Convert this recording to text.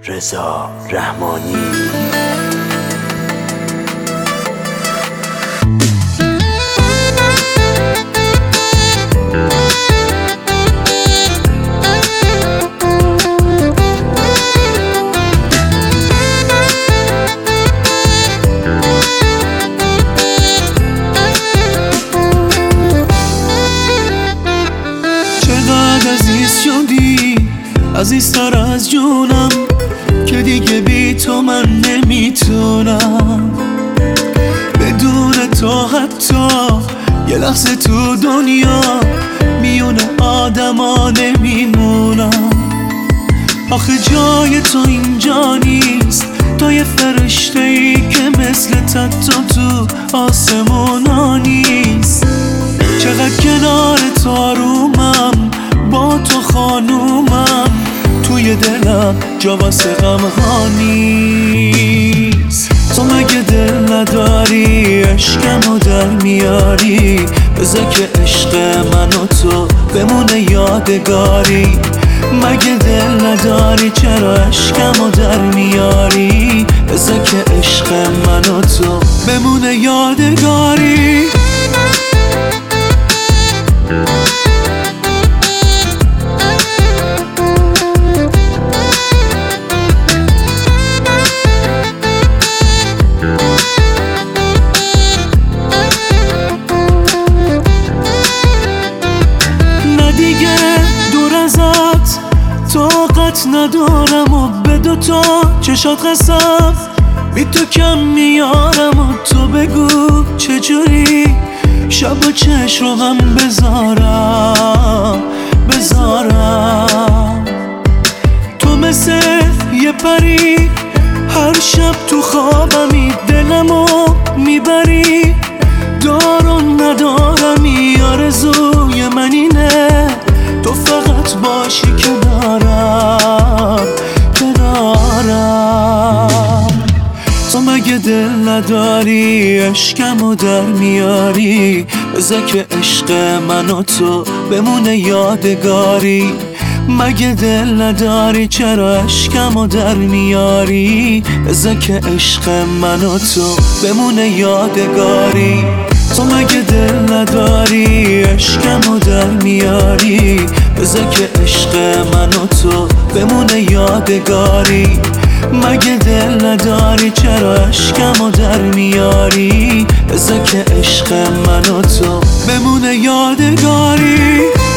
رضا رحمانی. عزیزتر از جونم که دیگه بی تو من نمیتونم، بدون تو حتی یه لحظه تو دنیا میونه آدما نمیمونم. آخه جای تو اینجا نیست، تو یه فرشته ای که مثل تتو تو آسمونا نیست. چقدر کنار تو آرومم، با تو خانومم، توی دلم جا واسه غم‌ها نیست. تو مگه دل نداری عشقمو در میاری؟ بذار که عشق من و تو بمونه یادگاری. مگه دل نداری چرا عشقمو در میاری؟ بذار که عشق من و تو بمونه یادگاری. طاقت ندارم و به دوتا چشات قسم بی تو کم میارم و تو بگو چجوری شب و چش رو هم بذارم. تو مثل یه پری هر شب تو خوابمی، دلمو میبری. دارم ندارمی آرزوی من اینه تو فقط باشی کنارم. تو مگه دل نداری عشقمو در میاری؟ بذار که عشق من و تو بمونه یادگاری. مگه دل نداری چرا عشقمو در میاری؟ بذار که عشق من و تو بمونه یادگاری. تو مگه دل نداری عشقمو در میاری؟ بذار که عشق من و تو بمونه یادگاری. مگه دل نداری چرا عشقمو در میاری؟ بذار که عشق من و تو بمونه یادگاری.